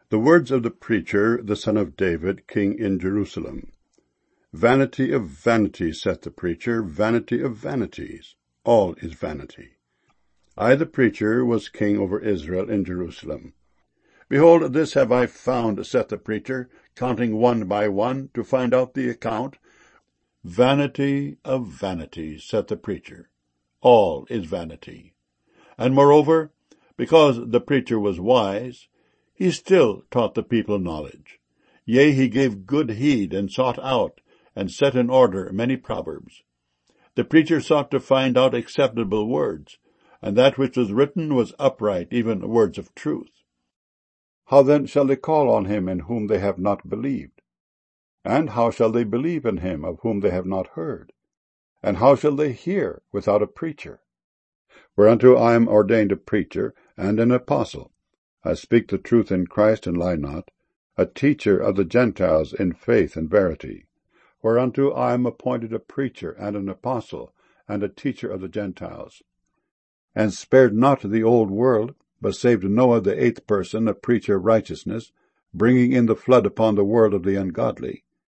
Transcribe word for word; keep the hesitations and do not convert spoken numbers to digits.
The words of the preacher, the son of David, king in Jerusalem. Vanity of vanities, saith the preacher, vanity of vanities. All is vanity. I, the preacher, was king over Israel in Jerusalem. Behold, this have I found, saith the preacher, counting one by one, to find out the account. Vanity of vanities, saith the preacher. All is vanity. And moreover, because the preacher was wise, he still taught the people knowledge. Yea, he gave good heed, and sought out, and set in order many proverbs. The preacher sought to find out acceptable words, and that which was written was upright, even words of truth. How then shall they call on him in whom they have not believed? And how shall they believe in him of whom they have not heard? And how shall they hear without a preacher? Whereunto I am ordained a preacher and an apostle. I speak the truth in Christ and lie not, a teacher of the Gentiles in faith and verity. Whereunto I am appointed a preacher and an apostle, and a teacher of the Gentiles. And spared not the old world, but saved Noah the eighth person, a preacher of righteousness, bringing in the flood upon the world of the ungodly.